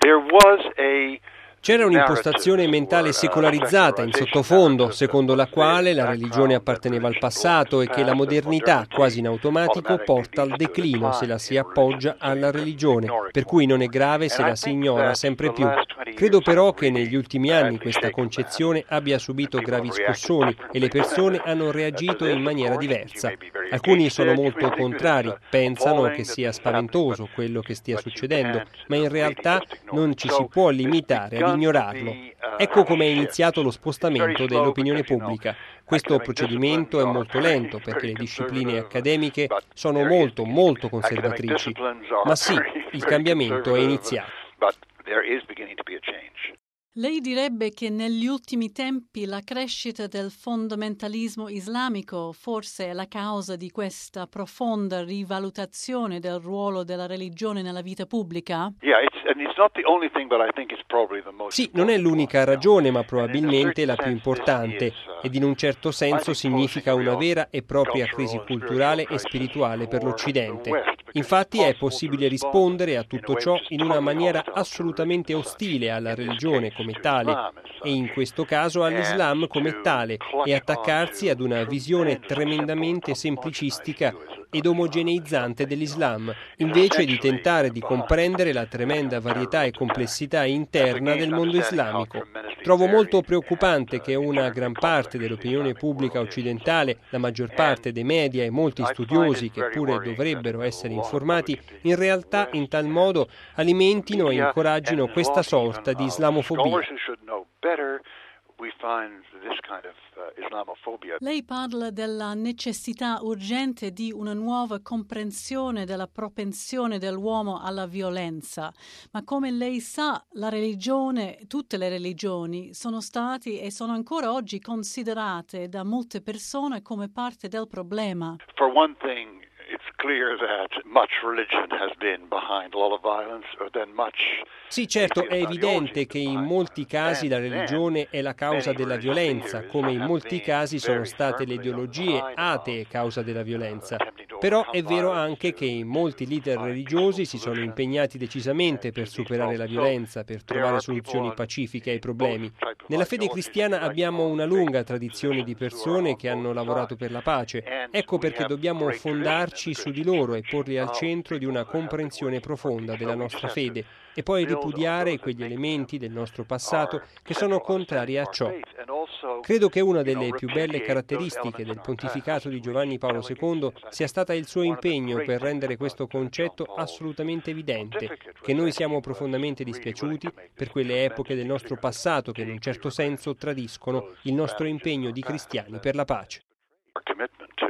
C'era un'impostazione mentale secolarizzata in sottofondo, secondo la quale la religione apparteneva al passato e che la modernità, quasi in automatico, porta al declino se la si appoggia alla religione, per cui non è grave se la si ignora sempre più. Credo però che negli ultimi anni questa concezione abbia subito gravi scossoni e le persone hanno reagito in maniera diversa. Alcuni sono molto contrari, pensano che sia spaventoso quello che stia succedendo, ma in realtà non ci si può limitare ad ignorarlo. Ecco come è iniziato lo spostamento dell'opinione pubblica. Questo procedimento è molto lento perché le discipline accademiche sono molto conservatrici. Ma sì, il cambiamento è iniziato. Lei direbbe che negli ultimi tempi la crescita del fondamentalismo islamico forse è la causa di questa profonda rivalutazione del ruolo della religione nella vita pubblica? Sì, non è l'unica ragione, ma probabilmente la più importante, ed in un certo senso significa una vera e propria crisi culturale e spirituale per l'Occidente. Infatti è possibile rispondere a tutto ciò in una maniera assolutamente ostile alla religione come tale, e in questo caso all'Islam come tale, e attaccarsi ad una visione tremendamente semplicistica ed omogeneizzante dell'Islam, invece di tentare di comprendere la tremenda varietà e complessità interna del mondo islamico. Trovo molto preoccupante che una gran parte dell'opinione pubblica occidentale, la maggior parte dei media e molti studiosi che pure dovrebbero essere informati, in realtà in tal modo alimentino e incoraggino questa sorta di islamofobia. Lei parla della necessità urgente di una nuova comprensione della propensione dell'uomo alla violenza, ma come lei sa, la religione, tutte le religioni, sono stati e sono ancora oggi considerate da molte persone come parte del problema. For one thing, it's clear that much religion has been behind a lot of violence, or then much. Sì, certo, è evidente che in molti casi la religione è la causa della violenza, come in molti casi sono state le ideologie atee causa della violenza. Però è vero anche che in molti leader religiosi si sono impegnati decisamente per superare la violenza, per trovare soluzioni pacifiche ai problemi. Nella fede cristiana abbiamo una lunga tradizione di persone che hanno lavorato per la pace. Ecco perché dobbiamo fondarci su di loro e porli al centro di una comprensione profonda della nostra fede e poi ripudiare quegli elementi del nostro passato che sono contrari a ciò. Credo che una delle più belle caratteristiche del pontificato di Giovanni Paolo II sia stata il suo impegno per rendere questo concetto assolutamente evidente, che noi siamo profondamente dispiaciuti per quelle epoche del nostro passato che in un certo senso tradiscono il nostro impegno di cristiani per la pace.